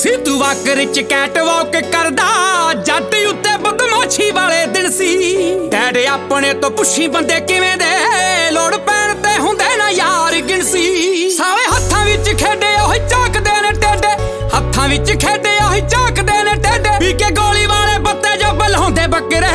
ਸੀ ਤੂੰ ਵਾਕਰ ਚ ਕੈਟ ਵਾਕ ਕਰਦਾ ਜੱਟ ਉੱਤੇ ਬਦਮਾਸ਼ੀ ਵਾਲੇ ਦਿਨ ਸੀ ਡੈਡ ਆਪਣੇ ਤੋਂ ਪੁੱਛੀ ਬੰਦੇ ਕਿਵੇਂ ਦੇ ਲੋੜ ਪੈਣ ਤੇ ਹੁੰਦੇ ਨਾ ਯਾਰ ਗਿਣਸੀ ਸਾਲੇ ਹੱਥਾਂ ਵਿੱਚ ਖੇਡੇ ਉਹ ਝਾਕਦੇ ਨੇ ਟੇਡੇ ਹੱਥਾਂ ਵਿੱਚ ਖੇਡੇ ਉਹ ਝਾਕਦੇ ਨੇ ਟੇਡੇ ਵੀ ਕੇ ਗੋਲੀ ਵਾਲੇ ਬੱਤੇ ਜੋ ਬਲਾਉਂਦੇ ਬੱਕਰੇ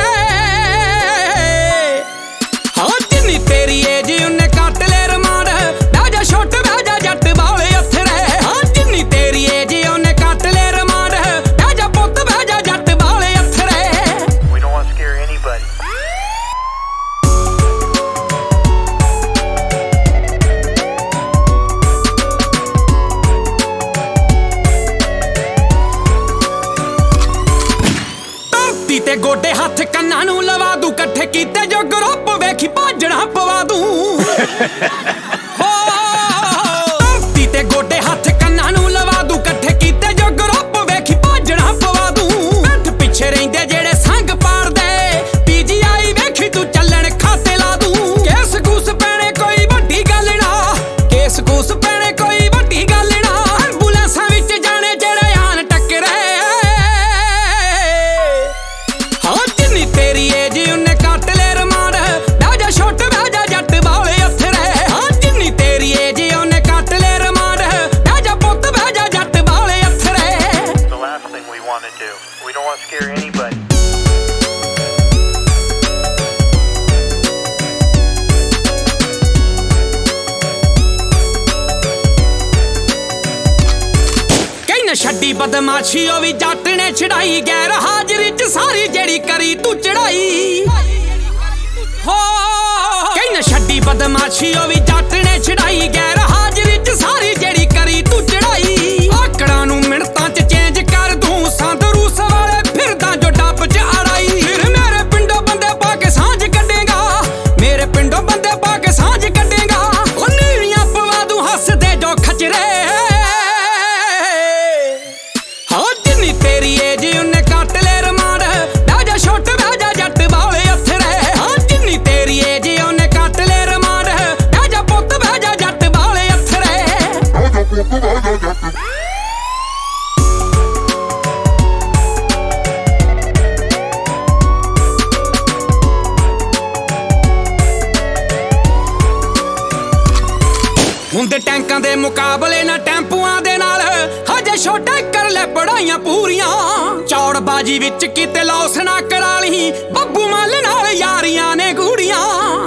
ਹਾਂ ਜਿੰਨੀ ਤੇਰੀ ਏਜ ਉਹਨੇ ਕੱਟ ਲੈ ਰਮਾਨ ਬਹਿ ਜਾ ਛੋਟ ਬਹਿ ਜਾ ਜੱਟ ਵਾਲੇ ਅਥਰੇ ਹਾਂ ਜਿੰਨੀ ਤੇਰੀ ਏਜ ਉਹਨੇ ਕੱਟ ਲੈ ਰਮਾਨ ਬਹਿ ਜਾ ਪੁੱਤ ਬਹਿ ਜਾ ਜੱਟ ਵਾਲੇ ਅਥਰੇ We don't want to scare anybody. ਤੇ ਗੋਡੇ ਹੱਥ ਕੰਨਾਂ ਨੂੰ ਲਵਾ ਦੂ ਇਕੱਠੇ ਕੀਤੇ ਜੋ ਗਰੁੱਪ ਵੇਖੀ ਭਾਜਣਾ ਪਵਾ ਦੂ ਹੋ ਧਰਤੀ ਤੇ ਗੋਡੇ ਹੱਥ ਕੰਨਾਂ ਨੂੰ ਲਵਾ ਦੂ ਇਕੱਠੇ ਕੀਤੇ ਜੋ ਗਰੁੱਪ ਵੇਖੀ ਭਾਜਣਾ ਪਵਾ ਦੂ ਬੈਠ ਪਿੱਛੇ ਰਹਿੰਦੇ ਜਿਹੜੇ ਸੰਗ ਪਾੜਦੇ ਪੀਜੀਆਈ ਵੇਖੀ ਤੂੰ ਚੱਲਣ ਖਾਤੇ ਲਾ ਦੂ ਕੇਸ ਕੂਸ ਪੈਣੇ ਕੋਈ ਵੱਡੀ ਗੱਲ ਨਾ ਕੇਸ ਕੂਸ ਪੈਣੇ ਕੋਈ ਵੱਡੀ ਗੱਲ ਨਾ ਐਂਬੂਲੈਂਸਾਂ ਵਿੱਚ ਜਾਣੇ ਜਿਹੜੇ ਆਣ ਟੱਕਰੇ ਤੇਰੀ ਏਜ ਉਹਨੇ ਕੱਟ ਲੈ ਰਮਾਨ ਬਹਿ ਜਾ ਛੋਟ ਬਹਿ ਜਾ ਜੱਟ ਵਾਲੇ ਅਥਰੇ ਹਾਂ ਜਿੰਨੀ ਤੇਰੀ ਏਜ ਉਹਨੇ ਕੱਟ ਲੈ ਰਮਾਨ ਬਹਿ ਜਾ ਪੁੱਤ ਬਹਿ ਜਾ ਜੱਟ ਵਾਲੇ ਅਥਰੇ The last thing we want to do. We don't want to scare anybody. ਛੱਡੀ ਬਦਮਾਸ਼ੀ ਉਹ ਵੀ ਜੱਟ ਨੇ ਛਡਾਈ ਗੈਰ ਹਾਜ਼ਰੀ ਚ ਸਾਰੀ ਜਿਹੜੀ ਕਰੀ ਤੂੰ ਚੜਾਈ ਹੋ ਕਹਿੰਦਾ ਛੱਡੀ ਬਦਮਾਸ਼ੀ ਉਹ ਵੀ ਜੱਟ ਨੇ ਛਡਾਈ ਗੈਰ ਹਾਜ਼ਰੀ ਚ ਸਾਰੀ ਜਿਹੜੀ ਕਰੀ ਤੂੰ ਚੜਾਈ ਆਕੜਾਂ ਨੂੰ ਮਿੰਟਾਂ ਚ ਚੇਂਜ ਕਰ ਦੂੰ ਸੰਦਰੂਸ ਵਾਲੇ ਫਿਰਦਾ ਜੋ ਡੱਬ ਚ ਅੜਾਈ ਫਿਰ ਮੇਰੇ ਪਿੰਡੋਂ ਬੰਦੇ ਪਾ ਕੇ ਸਾਂਝ ਕੱਢੇਗਾ ਮੇਰੇ ਪਿੰਡੋਂ ਬੰਦੇ ਪਾ ਕੇ ਸਾਂਝ ਕੱਢੇਗਾ ਉਹ ਨੀਵੀਆਂ ਪਵਾ ਦੂੰ ਹੱਸਦੇ ਜੋ ਖਚਰੇ ਤੇਰੀ ਏਜ ਉਹਨੇ ਕੱਟ ਲੈ ਰਮਾਨ ਬਹਿ ਜਾ ਛੋਟ ਬਹਿ ਜਾ ਜੱਟ ਵਾਲੇ ਅਥਰੇ ਹਾਂ ਜਿੰਨੀ ਤੇਰੀ ਏਜ ਉਹਨੇ ਕੱਟ ਲੈ ਰਮਾਨ ਬਹਿ ਜਾ ਪੁੱਤ ਬਹਿ ਜਾ ਜੱਟ ਵਾਲੇ ਅਥਰੇ ਹੁੰਦੇ ਟੈਂਕਾਂ ਦੇ ਮੁਕਾਬਲੇ ਨਾ ਟੈਂਪੂਆਂ ਦੇ ਨਾਲ ਹਜੇ ਛੋਟੇ ਕਰ ਲੈ ਪੜਾਈਆਂ ਪੂਰੀਆਂ ਚੌੜਬਾਜੀ ਵਿੱਚ ਕਿਤੇ ਲੌਸ ਨਾ ਕਰਾ ਲਈ ਬੱਬੂ ਮੱਲ ਨਾਲ ਯਾਰੀਆਂ ਨੇ ਗੂੜੀਆਂ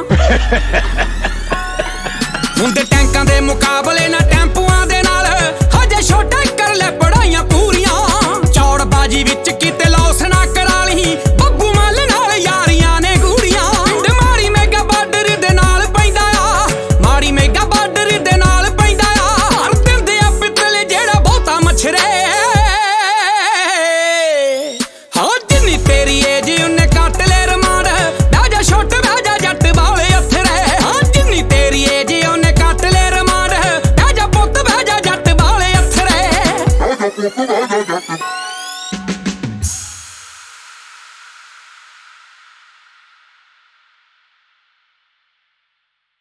ਹੁੰਦੇ ਟੈਂਕਾਂ ਦੇ ਮੁਕਾਬਲੇ ਨਾ ਟੈਂਪੂਆਂ ਦੇ ਨਾਲ ਹਜੇ ਛੋਟੇ ਕਰ ਲੈ ਪੜਾਈਆਂ ਪੂਰੀਆਂ ਚੌੜਬਾਜੀ ਵਿੱਚ ਕਿਤੇ ਲੌਸ ਨਾ ਕਰਾ ਲਈ ਬੱਬੂ ਮੱਲ ਨਾਲ ਯਾਰੀਆਂ ਨੇ ਗੂੜੀਆਂ ਪਿੰਡ ਮਾੜੀ ਮੇਗਾ ਬਾਰਡਰ ਦੇ ਨਾਲ ਪੈਂਦਾ ਆ ਮਾੜੀ ਮੇਗਾ ਬਾਰਡਰ ਦੇ ਨਾਲ ਪੈਂਦਾ ਆ ਹਰ ਦਿੰਦੇ ਆ ਪਿੱਤਲ ਜਿਹੜਾ ਬਹੁਤਾ ਮਛਰੇ ਹਾਂ ਜਿੰਨੀ ਤੇਰੀ ਏਜ ਉਹਨੇ ਕੱਟ ਲੈ ਰਮਾਨ ਬਹਿ ਜਾ ਛੋਟ ਬਹਿ ਜਾ ਜੱਟ ਵਾਲੇ ਅਥਰੇ ਹਾਂ ਜਿੰਨੀ ਤੇਰੀ ਏਜ ਉਹਨੇ ਕੱਟ ਲੈ ਰਮਾਨ ਬਹਿ ਜਾ ਪੁੱਤ ਬਹਿ ਜਾ ਜੱਟ ਵਾਲੇ ਅਥਰੇ